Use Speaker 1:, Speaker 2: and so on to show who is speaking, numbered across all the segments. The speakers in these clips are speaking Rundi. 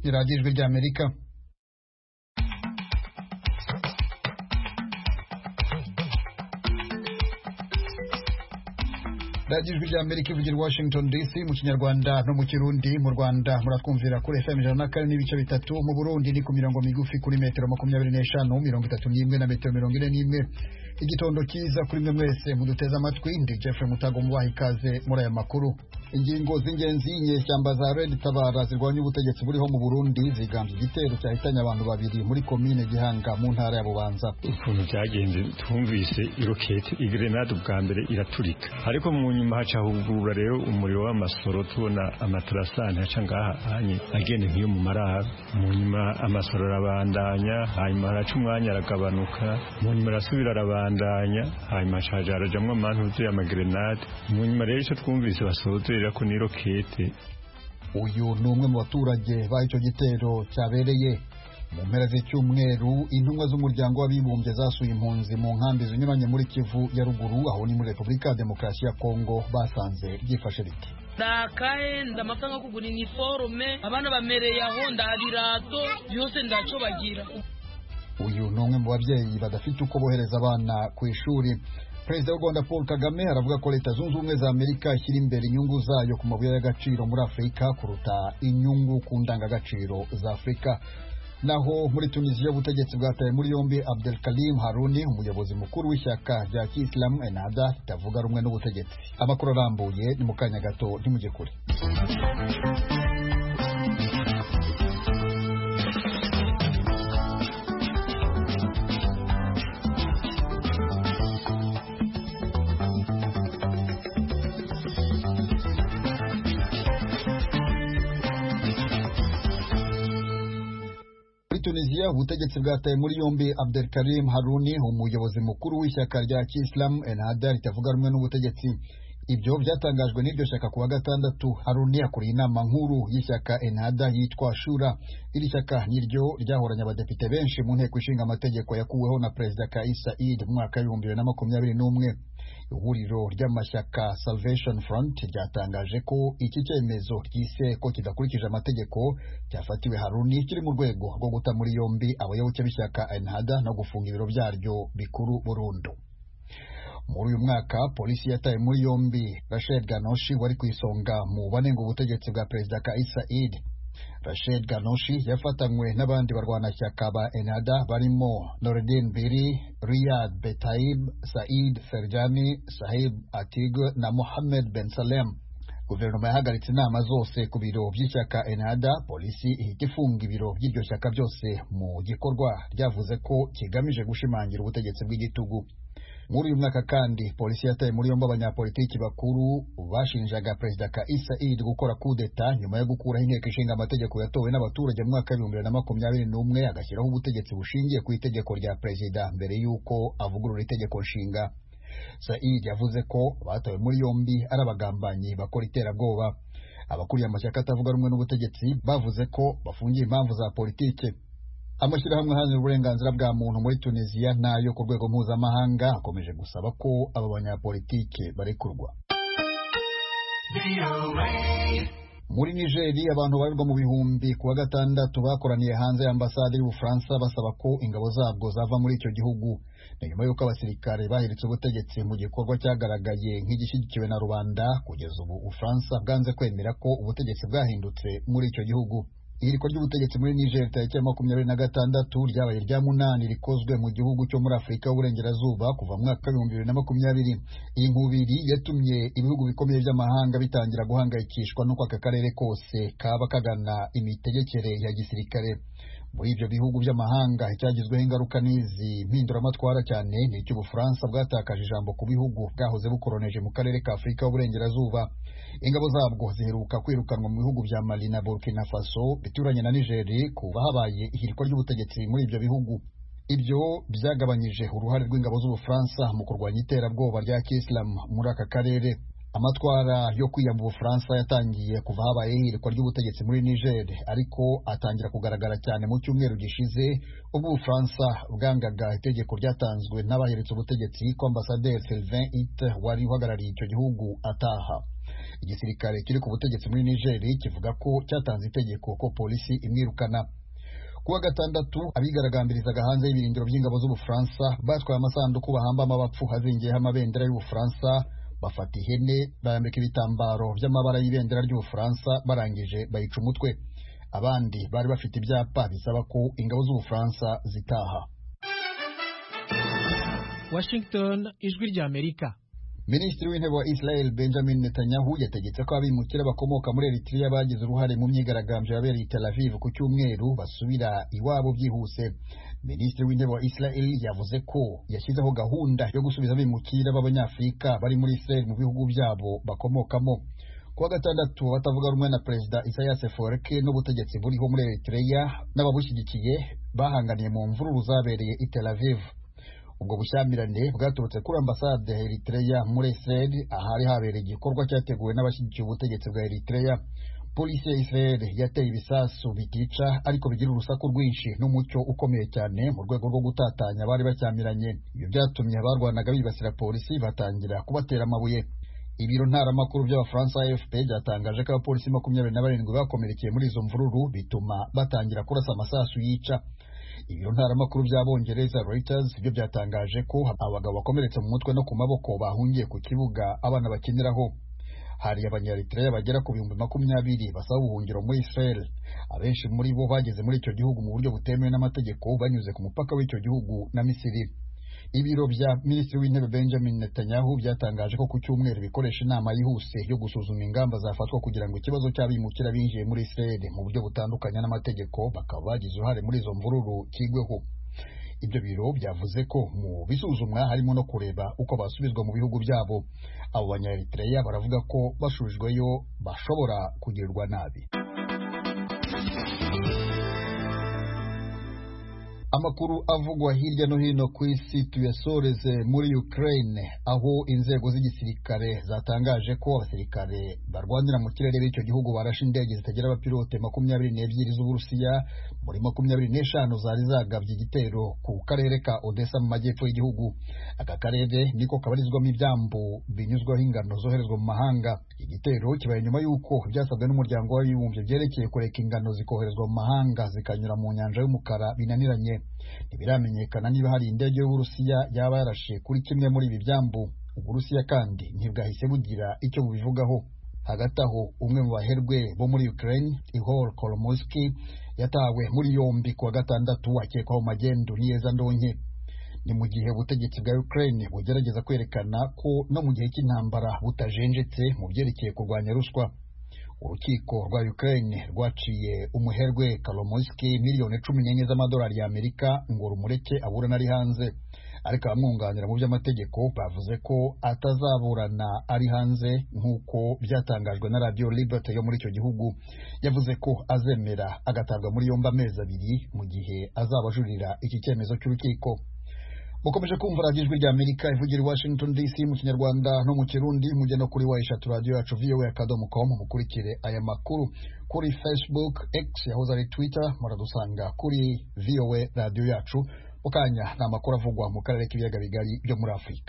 Speaker 1: radiyo ijwi ry'Amerika. radiyo ijwi ry'Amerika ivugira Washington DC mu Kinyarwanda no mu Kirundi. Mu Rwanda muratwumvira kuri FM 104.3, mu Burundi ni ku mirongo migufi kuri metero 25, 31 na metero 41. Igitondo cyiza kuri mwe mwese muduteza amatwi. Ndi Jeffrey Mutago mubaha ikaze muri aya makuru. Ingingo z'ingenzi inyeshyamba za Red Tabara zirwanya ubutegetsi buriho mu Burundi zigambye igitero cyahitanye abantu babiri muri komine Gihanga mu ntara ya Bubanza.
Speaker 2: Ukuntu byagenze twumvise irokete igrenade bwa mbere iraturika, ariko mu nyuma haca hugurura rero umuriro w'amasoro, tubona amatrasane haca ngaha hanye agende nk'iyo mu marara. Mu nyuma amasoro arabandanya, hanyuma haraca umwanya aragabanuka, mu nyuma arasubira arabandanya, hanyuma haca harajamwo amantuze y'amagrenade. Mu nyuma rero icyo twumvise basohoze ko ni rokete.
Speaker 1: Uyu ni umwe mu baturage b'icyo gitero cyabereye mu mpera z'icyumweru. Intumwa z'umuryango w'abibumbye zasuye impunzi mu nkambi zinyuranye muri Kivu ya ruguru, aho ni muri Repubulika ya Demokarasi ya Kongo, basanze ryifashe riti.
Speaker 3: Ndakaye ndamafanga kugura uniforme, abana bamereye aho ndabirato byose ndaco bagira.
Speaker 1: Uyu ni umwe mu babyeyi badafite uko bohereza abana ku ishuri. Perezida w'u Rwanda Paul Kagame aravuga ko Leta Zunze Ubumwe za Amerika ishyira imbere inyungu zayo ku mabuye y'agaciro muri Afurika kuruta inyungu ku ndangagaciro za Afurika. Naho muri Tunisia ubutegetsi bwataye muri yombi Abdelkarim Harouni, umuyobozi mukuru w'ishyaka rya Kiislamu Ennahda ritavuga rumwe n'ubutegetsi. Amakuru arambuye ni mu kanya gato, ntimujye kure. Tunisia ubutegetsi bwataye muri yombi Abdelkarim Harouni, umuyobozi mukuru w'ishyaka rya Kiislamu Ennahda ritavuga rumwe n'ubutegetsi. Ibyo byatangajwe n'iryo shyaka kuwa gatandatu. Harouni akuriye inama nkuru y'ishyaka Ennahda yitwa Shura. Iri shyaka niryo ryahoranye abadepite benshi mu nteko ishinga amategeko yakuweho na Perezida Kais Saied mu mwaka 2021. Ihuriro ry'amashyaka Salvation Front ryatangaje ko iki cyemezo ryise ko kidakurikije amategeko cyafatiwe Harouni kiri mu rwego rwo guta muri yombi abayoboke b'ishyaka Ennahda no gufunga ibiro byaryo bikuru burundu. Muri uyu mwaka polisi yataye muri yombi Rachid Ghannouchi wari ku isonga mu banenga ubutegetsi bwa Perezida Kais Saied. Rachid Ghannouchi yafatanywe n'abandi barwanashyaka ba Ennahda barimo Noureddin Biri, Riyad Betaib, Said Ferjani, Sahib Atigue na Mohammed Ben Salem. Guverinoma yahagaritse inama zose ku biro by'ishyaka Ennahda. Polisi ihita ifunga ibiro by'iryo shyaka byose mu gikorwa ryavuze ko kigamije gushimangira ubutegetsi bw'igitugu. Muri uyu mwaka kandi polisi yataye muri yombi abanyapolitiki bakuru bashinjaga Perezida Kais Saied gukora kudeta nyuma yo gukuraho inteko ishinga amategeko yatowe n'abaturage mu mwaka 2021 agashyiraho ubutegetsi bushingiye ku itegeko rya perezida mbere y'uko avugurura itegeko nshinga. Saied yavuze ko batawe muri yombi ari abagambanyi bakora iterabwoba. Abakuriye amashyaka atavuga rumwe n'ubutegetsi bavuze ko bafungiye impamvu za politike. Amashyirahamwe aharanira uburenganzira bwa muntu muri Tunisia nayo ku rwego mpuzamahanga akomeje gusaba ko aba banyapolitike barekurwa. Muri Nigeri abantu barirwa mu bihumbi kuwa gatandatu bakoraniye hanze y'ambasade y'Ubufaransa basaba ko ingabo zabwo zava muri icyo gihugu. Ni nyuma y'uko abasirikare bahiritse ubutegetsi mu gikorwa cyagaragaye nk'igishyigikiwe na rubanda. Kugeza ubu Ubufaransa bwanze kwemera ko ubutegetsi bwahindutse muri icyo gihugu. Ihirikwa ry'ubutegetsi muri Niger tariki ya 26 ryabaye rya munani rikozwe mu gihugu cyo muri Afurika y'Uburengerazuba kuva mu mwaka 2020. Iyi nkubiri yatumye ibihugu bikomeye by'amahanga bitangira guhangayikishwa n'uko aka karere kose kaba kagana imitegekere ya gisirikare. Muri ibyo bihugu by'amahanga icyagizweho ingaruka n'izi mpinduramatwara cyane ni icy'Ubufaransa bwatakaje ijambo ku bihugu bwahoze bukoroneje mu karere ka Afurika y'Uburengerazuba. Ingabo zabwo ziheruka kwirukanwa mu bihugu bya Mali na Burkina Faso bituranye na Niger kuva habaye ihirikwa ry'ubutegetsi muri ibyo bihugu. Ibyo byagabanyije uruhare rw'ingabo z'Ubufaransa mu kurwanya iterabwoba rya Kiislamu muri aka karere. Amatwara yo kwiyamba Ubufaransa yatangiye kuva habaye ihirikwa ry'ubutegetsi muri Niger, ariko atangira kugaragara cyane mu cyumweru gishize ubwo Ubufaransa bwangaga itegeko ryatanzwe n'abahiritse ubutegetsi ko Ambasaderi Sylvain Ite wari uhagarariye icyo gihugu ataha. igisirikare kiri ku butegetsi muri Niger kivuga ko cyatanze itegeko ko polisi imwirukana. Kuwa gatandatu abigaragambirizaga hanze y'ibirindiro by'ingabo z'Ubufaransa batwaye amasanduku bahambamo abapfu hazingiyeho amabendera y'Ubufaransa, bafata ihene bayambika ibitambaro by'amabara y'ibendera ry'Ubufaransa barangije bayica umutwe. Abandi bari bafite ibyapa bisaba ko ingabo z'Ubufaransa zitaha.
Speaker 4: Washington, ijwi rya Amerika.
Speaker 1: Minisitiri w'intebe wa Israel Benjamin Netanyahu yategetse ko abimukira bakomoka muri Eritrea bagize uruhare mu myigaragambyo yabereye i Tel Aviv ku cyumweru basubira iwabo byihuse. Minisitiri w'intebe wa Israel yavuze ko yashyizeho gahunda yo gusubiza abimukira b'Abanyafurika bari muri Israel mu bihugu byabo bakomokamo. Kuwa gatandatu batavuga rumwe na Perezida Isaias Afwerki n'ubutegetsi buriho muri Eritrea n'ababushyigikiye bahanganiye mu mvururu zabereye i Tel Aviv. Ubwo bushyamirane bwaturutse kuri ambasade ya Eritrea muri Israel ahari habereye igikorwa cyateguwe n'abashyigikiye ubutegetsi bwa Eritrea. Polisi ya Israel yateye ibisasu bitica ariko bigira urusaku rwinshi n'umucyo ukomeye cyane mu rwego rwo gutatanya abari bacyamiranye. Ibyo byatumye abarwanaga bibasira polisi batangira kubatera amabuye. Ibiro ntaramakuru by'Abafaransa AFP byatangaje ko abapolisi 27 bakomerekeye muri izo mvururu bituma batangira kurasa amasasu yica. Ibiro ntaramakuru by'Abongereza Reuters byo byatangaje ko abagabo bakomeretse mu mutwe no ku maboko bahungiye ku kibuga abana bakiniraho. Hari Abanyaeritrea bagera ku 20,000 basaba ubuhungiro muri Israel. Abenshi muri bo bageze muri icyo gihugu mu buryo butemewe n'amategeko banyuze ku mupaka w'icyo gihugu na Misiri. Ibiro bya Minisitiri w'Intebe Benjamin Netanyahu byatangaje ko ku cyumweru bikoresha inama yihuse yo gusuzuma ingamba zafatwa kugira ngo ikibazo cy'abimukira binjiye muri Israel mu buryo butandukanye n'amategeko bakaba bagize uruhare muri izo mvururu kigweho. Ibyo biro byavuze ko mu bisuzumwa harimo no kureba uko basubizwa mu bihugu byabo. Abo Banyaeritrea baravuga ko bashujweyo bashobora kugirirwa nabi. Amakuru avugwa hirya no hino ku isi tuyasoreze muri Ukraine, aho inzego z'igisirikare zatangaje ko abasirikare barwanira mu kirere b'icyo gihugu barashe indege zitagira abapilote 22 z'Uburusiya muri 25 zari zagabye igitero ku karere ka Odessa mu majyepfo y'igihugu. Aka karere niko kabarizwamo ibyambu binyuzwaho ingano zoherezwa mu mahanga. Igitero kibaye nyuma y'uko byasabwe n'umuryango w'abibumbye byerekeye kureka ingano zikoherezwa mu mahanga zikanyura mu nyanja y'umukara binaniranye. Ntibiramenyekana niba hari indege y'Uburusiya yaba yarashe kuri kimwe muri ibi byambu. Uburusiya kandi ntibwahise bugira icyo bubivugaho. Hagati aho umwe mu baherwe bo muri Ukraine, Ihor Kolomoisky, yatawe muri yombi kuwa gatandatu akekwaho magendu n'iyeza ndonke. Ni mu gihe ubutegetsi bwa Ukraine bugerageza kwerekana ko no mu gihe cy'intambara butajenjetse mu byerekeye kurwanya ruswa. Urukiko rwa Ukraine rwaciye umuherwe Kolomoisky miliyoni 14 z'amadolari y'Amerika ngo rumureke aburana ari hanze, ariko abamwunganira mu by'amategeko bavuze ko atazaburana ari hanze nk'uko byatangajwe na Radio Liberty yo muri icyo gihugu. Yavuze ko azemera agatabwa muri yombi amezi 2 mu gihe azabajurira iki cyemezo cy'urukiko. Mukomeje kumva Radio Ijwi rya Amerika ivugira i Washington DC mu Kinyarwanda no mu Kirundi. Mujye no kuri eshatu radio yacu voa.com mukurikire aya makuru kuri Facebook, X yahoze ari Twitter, muradusanga kuri VOA radio yacu. Mukanya na makuru avugwa mu karere k'ibiyaga bigari byo muri Afurika.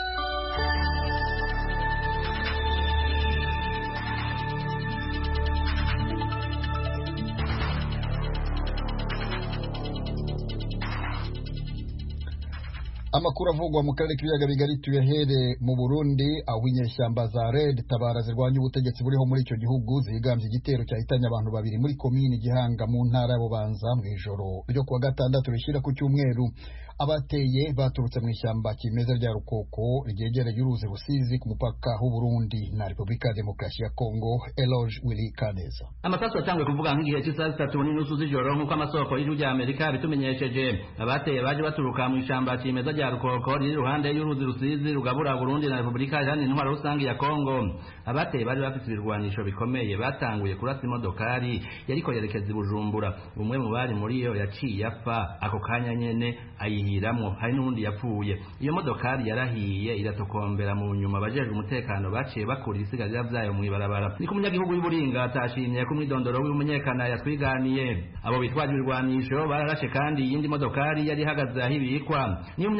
Speaker 1: Amakuru avugwa mu karere k'ibiyaga bigari tuyahere mu Burundi, aho inyeshyamba za Red Tabara zirwanya ubutegetsi buriho muri icyo gihugu zigambye igitero cyahitanye abantu 2 muri komini Gihanga mu ntara ya Bubanza mu ijoro ryo kuwa gatandatu rishyira ku cyumweru. Abateye baturutse mu ishyamba kimeza rya Rukoko ryegereye uruzi Rusizi ku mupaka w'u Burundi na Repubulika ya Demokarasi ya Kongo. Eloge Willy Kaneza.
Speaker 5: Amasasu atangwe kuvuga nk'igihe cy'isaha 3:30 z'ijoro nk'uko amasoko y'Ijwi rya Amerika bitumenyesheje. Abateye baje baturuka mu ishyamba kimeza rya Rukoko riri iruhande y'uruzi Rusizi rugabura Burundi na Repubulika Iharanira Intwaro Rusange ya Kongo. Abateye bari bafite ibirwanisho bikomeye batanguye kurasa imodokari yariko yerekeza i Bujumbura. Umwe mu bari muri yo yaciye apfa ako kanya nyene ayihiramwo, hari n'undi yapfuye. Iyo modokari yarahiye iratokombera mu nyuma. Abajejwe umutekano baciye bakura ibisigarira vyayo mu ibarabara. Niko umunyagihugu w'Iburinga atashimye ko umwidondoro w'umunyekana yatwiganiye. Abo bitwaje ibirwanisho bararashe kandi iyindi modokari yari ihagaze ahibikwa. Niyo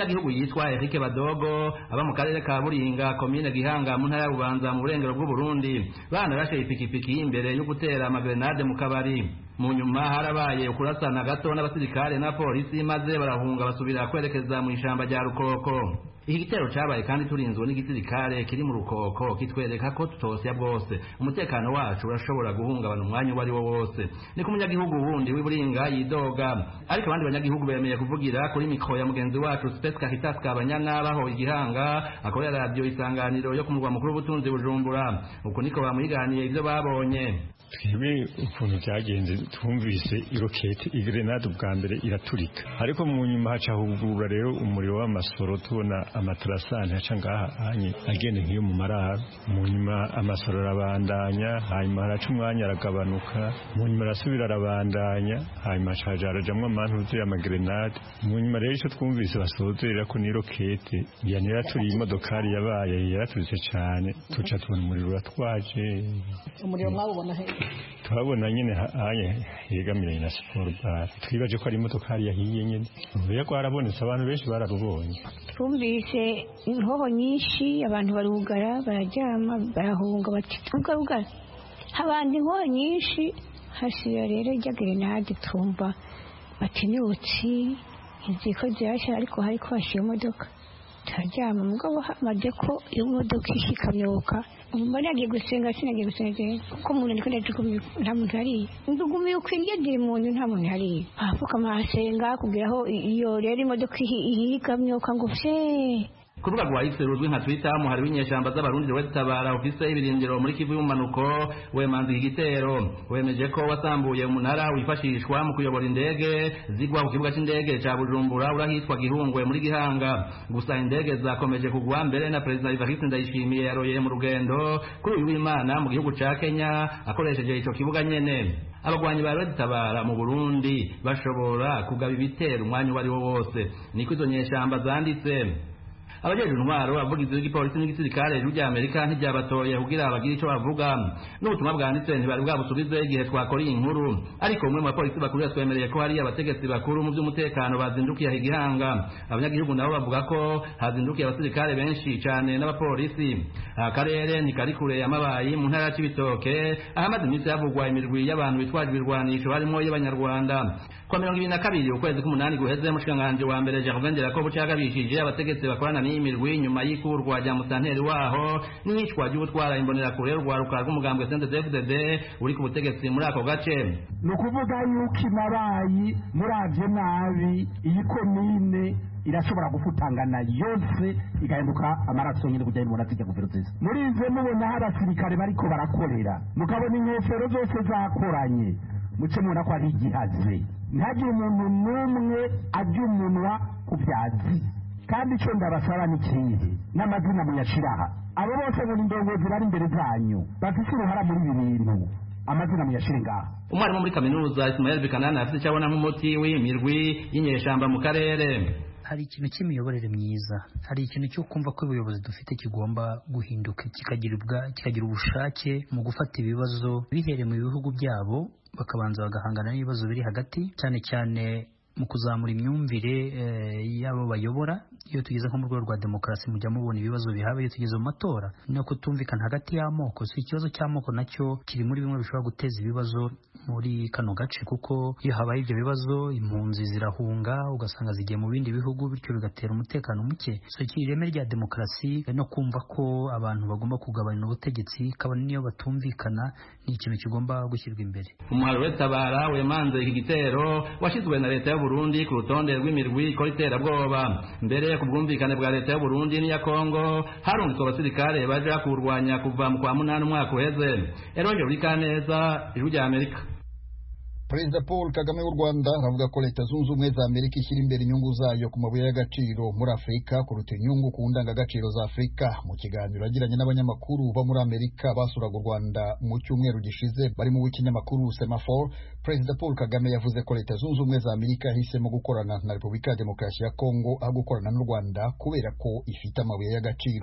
Speaker 5: umunyagihugu yitwa Eric Badogo aba mu karere ka Buringa komine Gihanga mu ntara ya Bubanza mu burengero bw'u Burundi bana rashe ipikipiki imbere yo gutera amagrenade mu kabari mu nyuma harabaye ukurasana gato n'abasirikare na polisi maze barahunga basubira kwerekeza mu ishamba rya Rukoko. Iki gitero cabaye kandi turinzwe n'igisirikare kiri mu Rukoko kitwereka ko tutosya bwose umutekano wacu urashobora guhungabana umwanya wari wo wose. Ni ku munyagihugu wundi w'Iburinga yidoga ariko abandi banyagihugu bemeye kuvugira kuri mikro ya mugenzi wacu Space Caritas Kabanyana baho Igihanga akorera radio Isanganiro yo ku murwa mukuru w'ubutunzi Bujumbura. Uko niko bamuyiganiye ivyo babonye.
Speaker 2: Twebwe ukuntu byagenze twumvise irokete igrenade ubwa mbere iraturika ariko mu nyuma haca hugurura rero umuriro w'amasoro tubona amatarasani haca ngaha hanye agende nk'iyo mu marara mu nyuma amasoro arabandanya hanyuma haraca umwanya aragabanuka mu nyuma arasubira arabandanya hanyuma haca harajamwo amantuze y'amagrenade mu nyuma rero ico twumvise basozerera ko n'irokete yani yaraturiye imodokari yabaye yaraturitse cyane tuca tubona umuriro uratwaje.
Speaker 6: Umuriro mwabona he?
Speaker 2: Twabona nyine yegamiranye na Sport Bar twibaje ko ari imodokari yahiye nyine ubuye ko harabonetse abantu benshi bararubonye.
Speaker 7: Twumvise inhoho nyinshi abantu barugara bararyama barahunga bati ugara abandi inhoho nyinshi hashira rero ijya grenade tumba bati niwutsi iziko byasha ariko hariko hashiye imodoka turaryama mugabo hamaze ko iyo modoka ishikamyoka mbona agiye gusenga sinagiye gusenga ko umuntu ndiko ndajukumye nta muntu hari ndugumiye ukwiriye ndi umuntu nta muntu hari afuka amasenga kugeraho iyo rero imodoka ihikamyoka ngo fye
Speaker 5: kuvuga rwa X ruzwi nka Twitter muhari w'inyeshamba z'abarundi wetabara ofise y'ibirindiro muri Kivu y'umanuko wemanze igitero wemeje ko wasambuye umunara wifashishwa mu kuyobora indege zigwa ku kibuga c'indege ca Bujumbura urahitwa Gihungwe muri Gihanga gusa indege zakomeje kugwa mbere na President Evariste Ndayishimiye yaroye mu rugendo kuri uyu w'Imana mu gihugu ca Kenya akoresheje ico kibuga nyene. Abagwanyi ba wetabara mu Burundi bashobora kugaba ibitero umwanya wari wo wose niko izo nyeshamba zanditse. Abajeje intwaro avugizi w'igipolisi n'igisirikare rya Amerika ntibyabatoye kugira abagire ico bavuga n'ubutumwa bwanditse ntibari bwabusubize igihe twakora iyi nkuru ariko umwe mu bapolisi bakuru yatwemereye ko hari abategetsi bakuru mu by'umutekano bazindukiye Igihanga. Abanyagihugu nabo bavuga ko hazindukiye abasirikare benshi cyane n'abapolisi. Akarere ni kari kure y'amabayi mu ntara y'Ibitoke ahamaze iminsi havugwa imirwi y'abantu bitwaje ibirwanisho barimo y'abanyarwanda. Kwa 2022 ukwezi k'umunani guheze mushikanganje wa mbere Gervais Nderakobu cyagabishije abategetsi bakorana n'imirwi nyuma y'ikurwa rya musanteri waho n'icwa ry'ubutwara imbonera kure rwaruka rw'umugambwe CNDD-FDD uri ku butegetsi muri ako gace.
Speaker 8: No kuvuga yuko imabayi muravye nabi iyi komine irashobora gufutangana yose igahinduka amaraso nyine kujya ibona zijya guverinoma. Muri izo mubona abasirikare bariko barakorera mukabona inkofero zose zakoranye muce mubona ko ari igihaze ntagire umuntu n'umwe ajya umunwa ku byazi kandi icyo ndabasaba ni kihe n'amazina muyashiraha abo bose mu ndongozi bari imbere zanyu bafite uruhara muri ibi bintu amazina muyashire ngaha.
Speaker 5: Umwarimu muri kaminuza Ismail Bikanana afite icyo abona nk'umuti w'imirwi y'inyeshamba mu karere.
Speaker 9: Hari ikintu cy'imiyoborere myiza, hari ikintu cyo kumva ko ubuyobozi dufite kigomba guhinduka kikagira ubushake mu gufata ibibazo bihereye mu bihugu byabo bakabanza bagahangana n'ibibazo biri hagati cyane cyane mu kuzamura imyumvire y'abo bayobora. Iyo tugeze nko mu rwego rwa demokarasi mujya mubona ibibazo bihaba iyo tugeze mu matora no kutumvikana hagati y'amoko. Si ikibazo cy'amoko nacyo kiri muri bimwe bishobora guteza ibibazo muri kano gace kuko iyo habaye ibyo bibazo impunzi zirahunga ugasanga zigiye mu bindi bihugu bityo bigatera umutekano muke. So ireme rya demokarasi no kumva ko abantu bagomba kugabana ubutegetsi kabone niyo batumvikana ni ikintu kigomba gushyirwa imbere.
Speaker 5: Umuhari wetabara wemanze iki gitero washizwe na leta y'u Burundi ku rutonde rw'imirwi ikora iterabwoba. Mbere ku bwumvikane bwa leta y'u Burundi n'iya Kongo harungitswe abasirikare baje kurwanya kuva mu kwa 8 umwaka uheze. Eronje uri kaneza ijwi rya Amerika.
Speaker 1: Perezida Paul Kagame w'u Rwanda aravuga ko Leta Zunze Ubumwe za Amerika ishyira imbere inyungu zayo ku mabuye y'agaciro muri Afurika kuruta inyungu ku ndangagaciro za Afurika. Mu kiganiro yagiranye n'abanyamakuru bo muri Amerika basuraga u Rwanda mu cyumweru gishize bari mu kinyamakuru Semaphore, Perezida Paul Kagame yavuze ko Leta Zunze Ubumwe za Amerika yahisemo gukorana na Repubulika ya Demokarasi ya Kongo aho gukorana n'u Rwanda kubera ko ifite amabuye y'agaciro.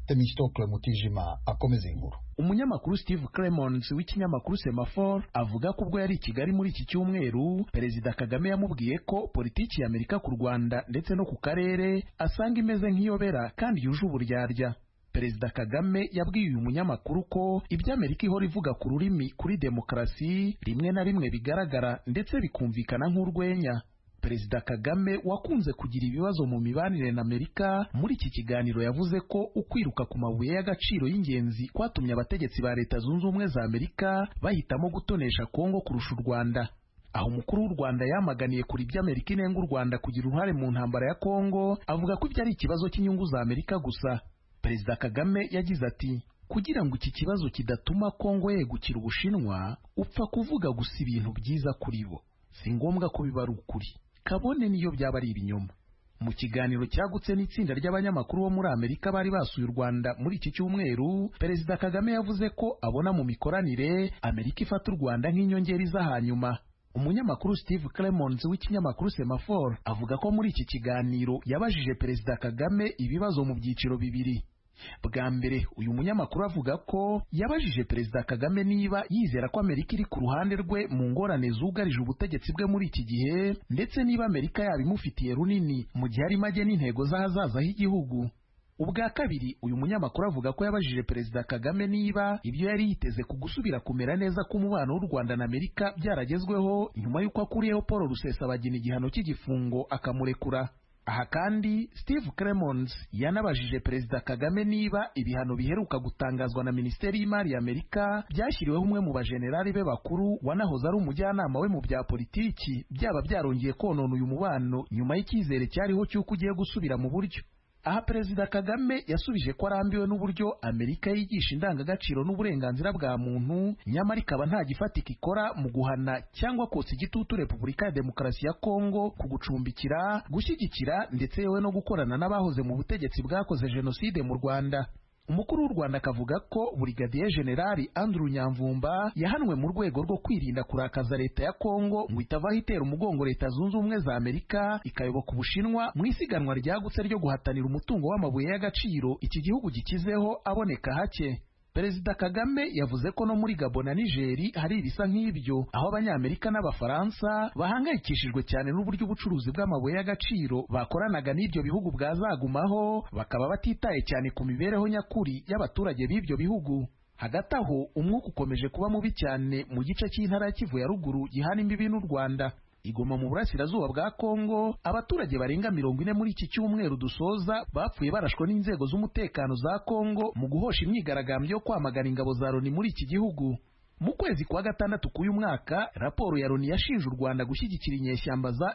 Speaker 1: Temistokle Mutijima akomeza inkuru.
Speaker 10: Umunyamakuru Steve Clemons w'ikinyamakuru Semaphore avuga ko ubwo yari i Kigali muri iki cyumweru Perezida Kagame yamubwiye ko politiki ya Amerika ku Rwanda ndetse no ku karere asanga imeze nk'iyobera kandi yuje uburyarya. Perezida Kagame yabwiye uyu munyamakuru ko ibyo Amerika ihora ivuga ku rurimi kuri demokarasi rimwe na rimwe bigaragara ndetse bikumvikana nk'urwenya. Perezida Kagame wakunze kugira ibibazo mu mibanire na Amerika muri iki kiganiro yavuze ko ukwiruka ku mabuye y'agaciro y'ingenzi kwatumye abategetsi ba Leta Zunze Ubumwe za Amerika bahitamo gutonesha Kongo kurusha u Rwanda. Aho umukuru w'u Rwanda yamaganiye kuri ibyo Amerika inenga u Rwanda kugira uruhare mu ntambara ya Kongo, avuga ko ibyo ari ikibazo cy'inyungu za Amerika gusa. Perezida Kagame yagize ati, kugira ngo iki kibazo kidatuma Kongo yegukira Ubushinwa, upfa kuvuga gusa ibintu byiza kuri bo, si ngombwa ko biba ari ukuri, kabone niyo byaba ari ibinyoma. Mu kiganiro cyagutse n'itsinda ry'abanyamakuru bo muri Amerika bari basuye u Rwanda muri iki cyumweru, Perezida Kagame yavuze ko abona mu mikoranire Amerika ifata u Rwanda nk'inyongera iza hanyuma. Umunyamakuru Steve Clemons w'ikinyamakuru Semaphore avuga ko muri iki kiganiro yabajije Perezida Kagame ibibazo mu byiciro bibiri. Bwa mbere uyu munyamakuru avuga ko yabajije Perezida Kagame niba yizera ko Amerika iri ku ruhande rwe mu ngorane zugarije ubutegetsi bwe muri iki gihe, ndetse niba Amerika yabimufitiye runini mu gihe arimo agena intego z'ahazaza h'igihugu. Ubwa kabiri uyu munyamakuru avuga ko yabajije Perezida Kagame niba ibyo yari yiteze ku gusubira kumera neza k'umubano w'u Rwanda na Amerika byaragezweho nyuma y'uko akuriyeho Paul Rusesabagina igihano cy'igifungo akamurekura. Aha kandi Steve Clemons yanabajije Perezida Kagame niba ibihano biheruka gutangazwa na Minisiteri y'Imari ya Amerika byashyiriweho umwe mu bajenerali be bakuru wanahoze ari umujyanama we mu bya politiki byaba byarongeye konona uyu mubano nyuma y'icyizere cyariho cy'uko ugiye gusubira mu buryo. Aha Perezida Kagame yasubije ko arambiwe n'uburyo Amerika yigisha indangagaciro n'uburenganzira bwa muntu, nyamara ikaba nta gifatika ikora mu guhana cyangwa kotsa igitutu Repubulika ya Demokarasi ya Kongo ku gucumbikira, gushyigikira ndetse yewe no gukorana n'abahoze mu butegetsi bwakoze jenoside mu Rwanda. Umukuru w'u Rwanda akavuga ko Brigadier General Andrew Nyamvumba yahanwe mu rwego rwo kwirinda kurakaza Leta ya Kongo ngo itavaho itera umugongo Leta Zunze Ubumwe za Amerika ikayoboka Ubushinwa mu isiganwa ryagutse ryo guhatanira umutungo w'amabuye y'agaciro iki gihugu gikizeho aboneka hake. Perezida Kagame yavuze ko no muri Gabon na Niger hari ibisa nk'ibyo, aho Abanyamerika n'Abafaransa bahangayikishijwe cyane n'uburyo ubucuruzi bw'amabuye y'agaciro bakoranaga n'ibyo bihugu bwazagumaho, bakaba batitaye cyane ku mibereho nyakuri y'abaturage b'ibyo bihugu. Hagati aho umwuka ukomeje kuba mubi cyane mu gice cy'intara ya Kivu ya ruguru gihana imbibi n'u Rwanda. Igoma mu burasirazuba bwa Kongo, abaturage barenga 40 muri iki cyumweru dusoza bapfuye barashwe n'inzego z'umutekano za Kongo mu guhosha imyigaragambyo yo kwamagana ingabo za Loni muri iki gihugu. Mu kwezi kwa gatandatu k'uyu mwaka, raporo ya Loni yashinje u Rwanda gushyigikira inyeshyamba za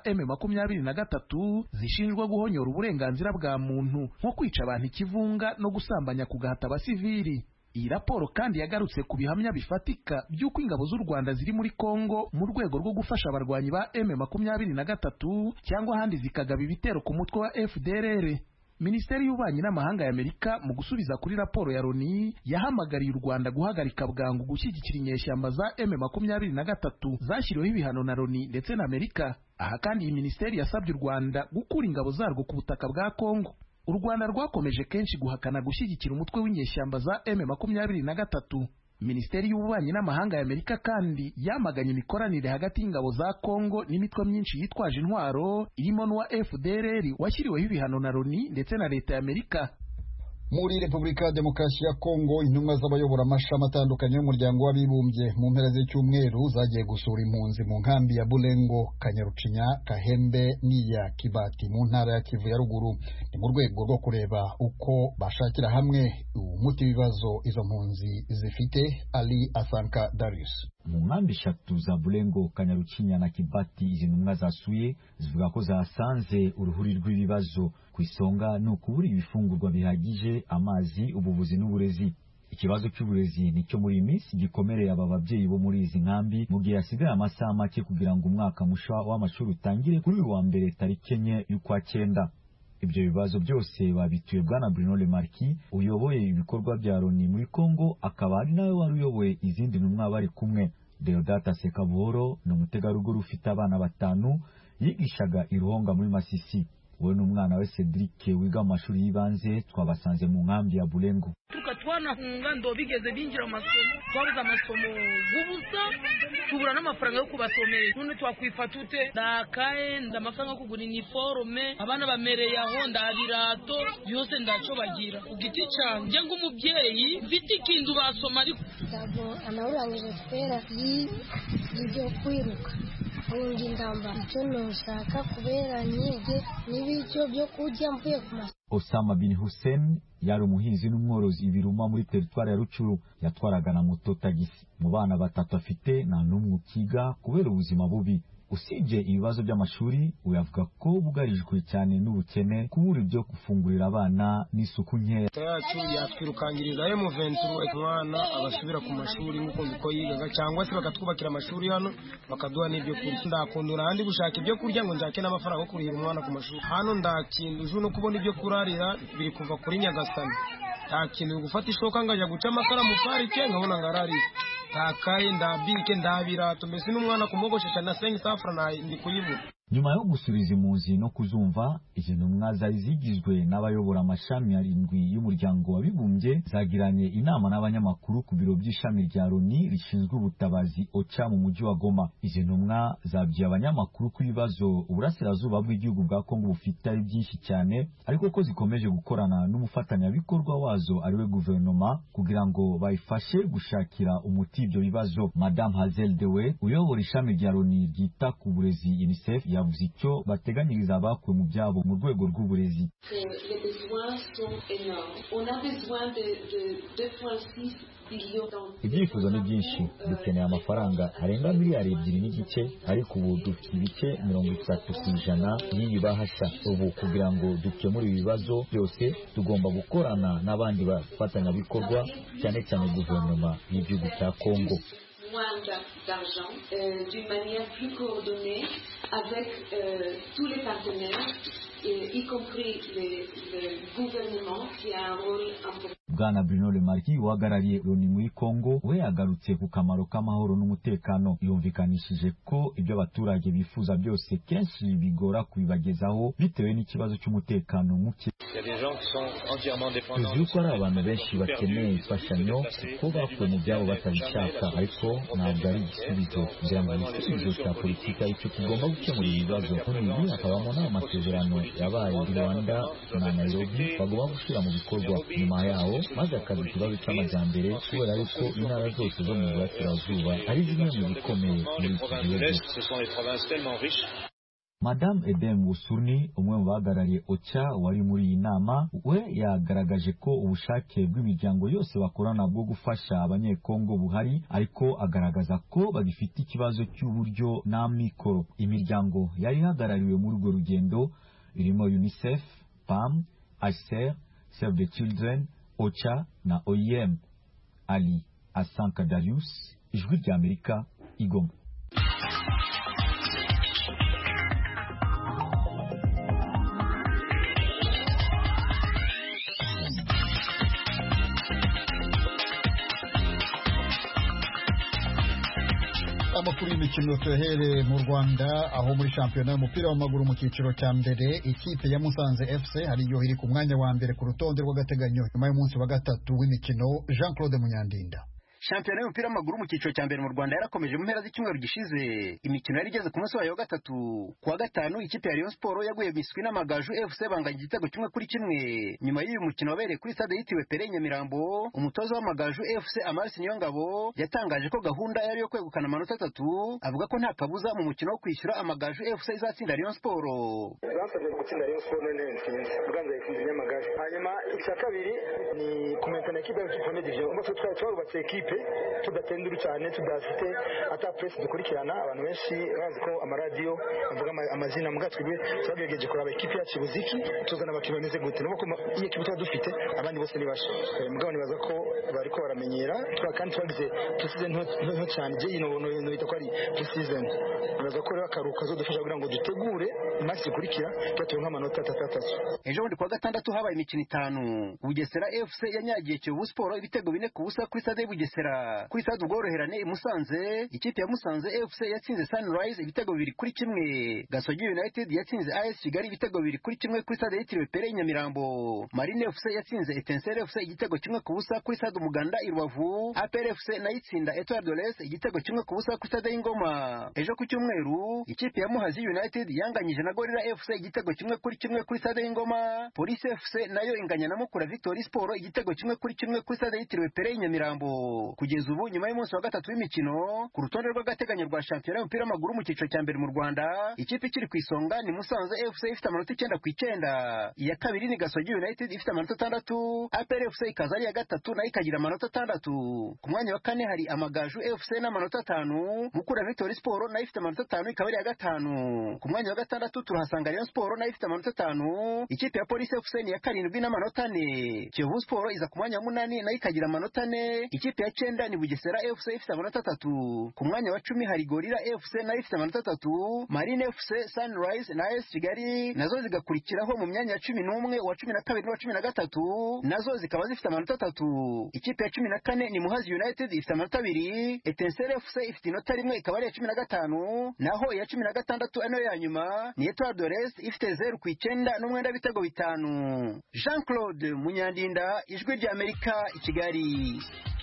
Speaker 10: M23 zishinjwa guhonyora uburenganzira bwa muntu nko kwica abantu ikivunga no gusambanya ku gahata abasivili. Iyi raporo kandi yagarutse ku bihamya bifatika by'uko ingabo z'u Rwanda ziri muri Kongo mu rwego rwo gufasha abarwanyi ba M23 cyangwa ahandi zikagaba ibitero ku mutwe wa FDLR. Minisiteri y'Ububanyi n'Amahanga ya Amerika mu gusubiza kuri raporo ya Loni yahamagariye u Rwanda guhagarika bwangu gushyigikira inyeshyamba za M23 zashyiriweho ibihano na Loni ndetse na Amerika. Aha kandi iyi minisiteri yasabye u Rwanda gukura ingabo zarwo ku butaka bwa Kongo. U Rwanda rwakomeje kenshi guhakana gushyigikira umutwe w'inyeshyamba za M23. Minisiteri y'Ububanyi n'Amahanga ya Amerika kandi yamaganye imikoranire hagati y'ingabo za Kongo n'imitwe myinshi yitwaje intwaro irimo n'uwa FDLR washyiriweho ibihano na Loni ndetse na Leta ya Amerika.
Speaker 1: Muri Repubulika ya Demokarasi ya Kongo, intumwa z'abayobora amashami atandukanye y'umuryango w'abibumbye mu mpera z'icyumweru zagiye gusura impunzi mu nkambi ya Bulengo, Kanyarucinya, Kahembe n'iya Kibati mu ntara ya Kivu ya ruguru. Ni mu rwego rwo kureba uko bashakira hamwe umuti w'ibibazo izo mpunzi zifite. Ali Asanka Darius.
Speaker 11: Mu nkambi 3 za Bulengo, Kanyarucinya na Kibati, izi ntumwa zasuye zivuga ko zasanze uruhuri rw'ibibazo ku isonga no kubura ibifungurwa bihagije, amazi, ubuvuzi n'uburezi. Ikibazo cy'uburezi nicyo muri iminsi gikomereye aba babyeyi bo muri izi nkambi mu gihe hasigaye amasaha make kugira ngo umwaka musha w'amashuri utangire kuri uyu wa mbere tariki 4 y'ukwa 9. Ibyo bibazo byose babituye Bwana Bruno Le Marquis uyoboye ibikorwa bya Loni muri Kongo, akaba ari nawe wari uyoboye izindi ntumwa bari kumwe. Deodata Sekabuhoro ni umutegarugori ufite abana 5 yigishaga i Ruhonga muri Masisi. we n'umwana we Cedric wiga amashuri y'ibanze twabasanze mu nkambi ya Bulengo.
Speaker 3: Tukatwanahunga ndo bigeze binjira amasomo twabuze amasomo gubusa tubura n'amafaranga yo kubasomera none twakwifata ute ndakaye ndamafaranga yo kugura uniforme abana bamereye aho ndabirato byose ndaco bagira ugiti canje ng'umubyeyi mfite ikintu basoma ariko
Speaker 12: sabo anawurangije twera y'ibyo kwiruka ubundi ndamba icyo nushaka kubera nyige n'ibicyo byo kurya mvuye ku masomo.
Speaker 11: Osama bin Hussein yari umuhinzi n'umworozi ibiruma muri teritwari ya Rucuru yatwaraga na moto tagisi. Mu bana batatu afite nta n'umwe ukiga kubera ubuzima bubi. Usibye ibibazo by'amashuri uyavuga ko bugarijwe cyane n'ubukene kubura ibyo gufungurira abana n'isuku nkeya.
Speaker 13: Yacu yatwirukangiriza M23 umwana agasubira ku mashuri nk'uko biko yigaga cyangwa se bakatwubakira amashuri hano bakaduha n'ibyo kurya. Ndakundura handi gushaka ibyo kurya ngo njake n'amafaranga yo kurihira umwana ku mashuri. Hano ndakinduje no kubona ibyo kurarira biri kuva kuri Nyagasani. Ntakintu gufata ishoka ngajya guca amakara mu parike nkabona ngarari. Takaye ndabike ndabirato mbese n'umwana kumogoshesha na 5 safra na ndi kuyibu.
Speaker 11: Nyuma yo gusubiza impunzi no kuzumva, izi ntumwa zari zigizwe n'abayobora amashami arindwi y'umuryango w'abibumbye zagiranye inama n'abanyamakuru ku biro by'ishami rya Loni rishinzwe ubutabazi OCHA mu mujyi wa Goma. Izi ntumwa zabwiye abanyamakuru ko ibibazo uburasirazuba bw'igihugu bwa Kongo bufite ari byinshi cyane, ariko ko zikomeje gukorana n'umufatanyabikorwa wazo ariwe guverinoma kugira ngo bayifashe gushakira umuti ibyo bibazo. Madame Hazel Dewe uyobora ishami rya Loni ryita ku burezi UNICEF yavuze icyo bateganyiriza abakuwe mu byabo mu rwego rw'uburezi. Ibyifuzo ni byinshi, dukeneye amafaranga arenga miliyari 2 n'igice, ariko ubu dufite ibice 30% y'iyi bahasha. Ubu kugira ngo dukemure ibibazo byose tugomba gukorana n'abandi bafatanyabikorwa cyane cyane guverinoma y'igihugu cya Kongo.
Speaker 14: D'argent d'une manière plus coordonnée avec tous les partenaires, y compris le gouvernement qui a un rôle important.
Speaker 11: Bwana Bruno Le Marquis uhagarariye Loni muri Kongo we yagarutse ku kamaro k'amahoro n'umutekano. Yumvikanishije ko ibyo abaturage bifuza byose kenshi bigora kubibagezaho bitewe n'ikibazo cy'umutekano muke. Tuzi ko ari abantu benshi bakeneye imfashanyo kuko bakuwe mu byabo batabishaka, ariko ntabwo ari igisubizo. Ngira ngo igisubizo cya politiki aricyo tugomba gukemura ibibazo. Muri ibi hakabamo n'amasezerano yabaye i Rwanda na Nairobi bagomba gushyira mu bikorwa. Nyuma yaho maze akazi ikibazo cy'amajyambere kubera yuko intara zose zo mu burasirazuba ari zimwe mu bikomeye muri iki gihugu. Madame Edem Wusurni umwe mu bahagarariye OCHA wari muri iyi nama we yagaragaje ko ubushake bw'imiryango yose bakorana bwo gufasha abanyekongo buhari, ariko agaragaza ko bagifite ikibazo cy'uburyo n'amikoro. Imiryango yari ihagarariwe muri urwo rugendo irimo UNICEF, PAM, HCR, Save the Children, OCHA na OIM. Ali Asanka Darius, Ijwi ry'Amerika, Igoma.
Speaker 1: Amakuru y'imikino tuhere mu Rwanda, aho muri shampiyona y'umupira w'amaguru mu cyiciro cya mbere ikipe ya Musanze FC ariyo iri ku mwanya wa mbere ku rutonde rw'agateganyo nyuma y'umunsi wa gatatu w'imikino. Jean Claude Munyandinda.
Speaker 15: Shampiyona y'umupira w'amaguru mu cyiciro cya mbere mu Rwanda yarakomeje mu mpera z'icyumweru gishize. Imikino yari igeze ku munsi wayo wa gatatu. Kuwa gatanu ikipe ya Rayon Sport yaguye miswi n'Amagaju FC banganya igitego 1-1. Nyuma y'uyu mukino wabereye kuri stade yitiriwe Pere Nyamirambo, umutoza w'Amagaju FC Amarisi Niyongabo yatangaje ko gahunda yari yo kwegukana amanota 3, avuga ko nta kabuza mu mukino wo kwishyura Amagaju FC izatsinda Rayon Sport.
Speaker 16: Basabye gutsinda Rayon Sport n'intsinzi Buganza ifunze Nyamagaju. Hanyuma icya kabiri ni kumentana equipe y'Ifone Division. Umusore twarubatse equipe tudatendura cyane, tudafite ata press dukurikirana. Abantu benshi bazi ko amaradiyo avuga amazina mugatwe twagejeje kuraba equipe yacu buziki tuzana abakinnyi bameze gute, nuko iyi equipe tuba dufite abandi bose ni basho. Mugabo nibaza ko bariko baramenyera kandi twagize tusize nto cyane je ino bita ko ari season. Nibaza ko rero akaruka zo dufasha kugira ngo dutegure match ikurikira turonka amanota 3.
Speaker 15: Ejo bundi kuwa gatandatu habaye imikino 5. Bugesera FC yanyagiye Kiyovu Sport ibitego 4-0 kuri stade Bugesera. Bugesera. Kuri stade Ubworoherane i Musanze, ikipe ya Musanze FC yatsinze Sunrise ibitego 2-1. Gasogi United yatsinze AS Kigali ibitego 2-1 kuri stade yitiriwe Pere i Nyamirambo. Marine FC yatsinze Etincelle FC igitego 1-0 kuri stade Umuganda i Rubavu. APR FC nayo itsinda Etoile de l'Est igitego 1-0 kuri stade y'Ingoma. Ejo ku cyumweru ikipe ya Muhazi United yanganyije na Gorilla FC igitego 1-1 kuri stade y'Ingoma. Police FC nayo inganya na Mukura Victory Sport igitego 1-1 kuri stade yitiriwe Pere i Nyamirambo. Kugeza ubu nyuma y'umunsi wa gatatu w'imikino ku rutonde rw'agateganyo rwa shampiyona y'umupira w'amaguru mu cyiciro cya mbere mu Rwanda, ikipe ikiri ku isonga ni Musanze FC ifite amanota 9 iya kabiri ni Gasogi United ifite amanota 6, APR FC ikaza ari iya gatatu nayo ikagira amanota 6. Ku mwanya wa kane hari Amagaju FC n'amanota 5, Mukura Victory Sport nayo ifite amanota 5 ikaba ari iya gatanu. Ku mwanya wa gatandatu turahasanga Rayon Sport nayo ifite amanota 5, ikipe ya Police FC ni iya karindwi n'amanota 4. Kiyovu Sport iza ku mwanya wa 8 nayo ikagira amanota 4, ikipe ya 9 ni Bugesera FC ifite amanota 3. Ku mwanya wa 10 hari Gorilla FC nayo ifite amanota 3, Marine FC, Sunrise na AS Kigali nazo zigakurikiraho mu myanya ya 11, wa 12 n'uwa 13 nazo zikaba zifite amanota 3. Ikipe ya 14 ni Muhazi United ifite amanota 2, Etincelle FC ifite inota 1 ikaba ari ya 15, naho iya 16 ano ya nyuma ni Etoile de l'Est ifite 0-9 n'umwenda w'ibitego 5. Jean-Claude Munyandinda, Ijwi rya Amerika i Kigali.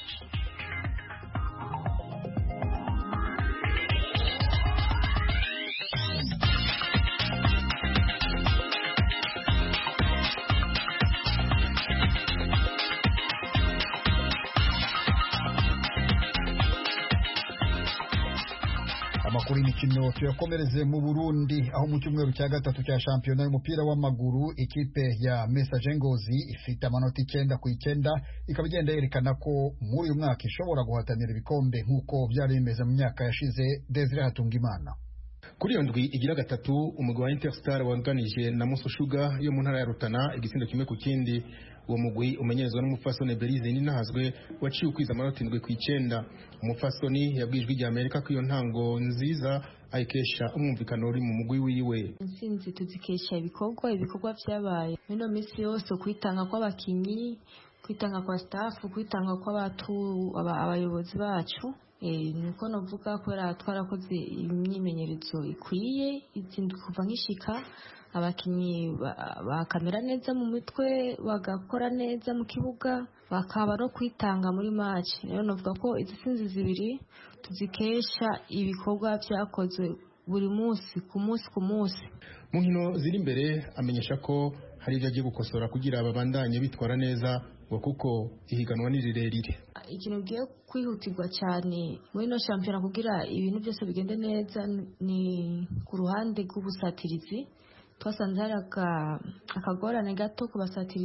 Speaker 1: Amakuru y'imikino tuyakomereze mu Burundi, aho mu cyumweru cya gatatu cya shampiyona y'umupira w'amaguru ikipe ya Messager Ngozi ifite amanota 9-9 ikaba igenda yerekana ko muri uyu mwaka ishobora guhatanira ibikombe nk'uko byari bimeze mu myaka yashize. Desire Hatungimana.
Speaker 17: Kuri iyo ndwi igira gatatu umugwi wa Interstar wanganije na Muso Sugar yo mu ntara ya Rutana igitsindo kimwe ku kindi. Uwo mugwi umenyerezwa n'umufasoni Belize Ninahazwe waciye ukwiza amanota 7-9. Umufasoni yabwijwe rya Amerika ko iyo ntango nziza ayikesha umwumvikano uri mu mugwi wiwe.
Speaker 18: Intsinzi tuzikesha ibikorwa byabaye mino minsi yose, kwitanga kw'abakinyi, kwitanga kwa staff, kwitanga kw'abayobozi bacu. Niko navuga ko twarakoze imyimenyerezo ikwiye izindi kuva nkishika, abakinyi bakamera neza mu mitwe, bagakora neza mu kibuga, bakaba no kwitanga muri match. Rero navuga ko izinsinzi zibiri tuzikesha ibikorwa byakozwe buri munsi ku munsi.
Speaker 17: Mu nkino ziri imbere amenyesha ko hari ibyo agiye gukosora kugira babandanye bitwara neza ngo kuko ihiganwa ni rirerire.
Speaker 18: Ikintu giye kwihutirwa cyane muri no shampiyona kugira ibintu byose bigende neza ni ku ruhande rw'ubusatirizi. Twasanze hari akagorane gato ku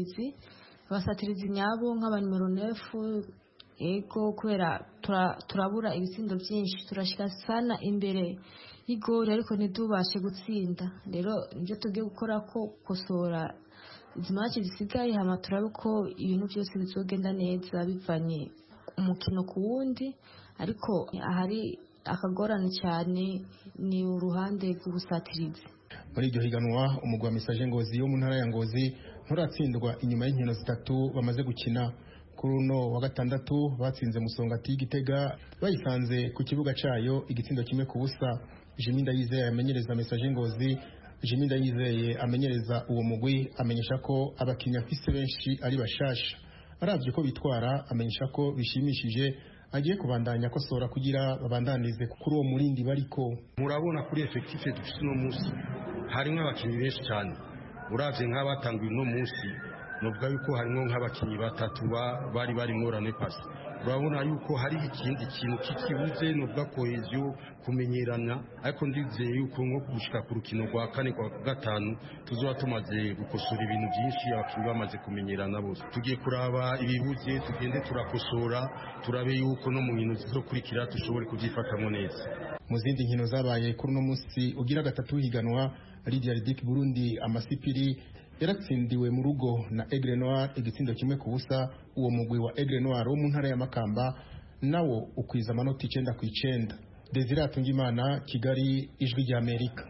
Speaker 18: basatirizi nyabo nk'aba numero 9, ego kubera turabura ibitsindo byinshi, turashika sana imbere y'igori ariko ntitubashe gutsinda. Rero nibyo tugiye gukora ko kosora izi match zisigaye, hama turabe ko ibintu byose bizogenda neza bivanye umukino ku wundi, ariko ahari akagorane cyane ni uruhande rw'ubusatirizi.
Speaker 17: Muri iryo higanwa umugwi wa Messager Ngozi yo mu ntara ya Ngozi nturatsindwa inyuma y'inkino 3 bamaze gukina. Kuri uno wa gatandatu batsinze Musongati y'Igitega bayisanze ku kibuga cayo igitsindo 1-0. Jimmy Ndayizeye amenyereza Messager Ngozi. Jimmy Ndayizeye amenyereza uwo mugwi amenyesha ko abakinnyi afise benshi ari bashasha, aravye ko bitwara amenyesha ko bishimishije, agiye kubandanya kosora kugira babandanize kuri uwo murindi bariko.
Speaker 19: Murabona kuri effectif dufite no munsi harimo abakinnyi benshi cyane, uravye nk'abatanguye no munsi novuga yuko harimo nk'abakinnyi 3 bari ngorane pasi. Urabona yuko hari ikindi kintu kikibuze novuga cohesion, kumenyerana, ariko ndizeye yuko nko gushika ku rukino rwa 4 kwa 5 tuzoba tumaze gukosora ibintu byinshi, abakinnyi bamaze kumenyerana bose. Tugiye kuraba ibibuze tugende turakosora, turabe yuko no mu nkino zizokurikira dushobore kuvyifatamo neza.
Speaker 17: Mu zindi nkino zabaye kuri no munsi ugira gatatu higanwa, Lydia Ridic Burundi amasipiri yaratsindiwe mu rugo na Aigle Noir igitsindo 1-0. Uwo mugwi wa Aigle Noir wo mu ntara ya Makamba nawo ukwiza amanota 9-9. Desire Hatungimana, Kigali, Ijwi rya Amerika.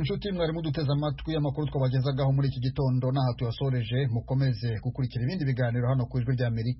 Speaker 1: inshuti mwari muduteze amatwi amakuru twabagezagaho muri iki gitondo n'aha tuyasoreje mukomeze gukurikira ibindi biganiro hano ku Ijwi ry'Amerika.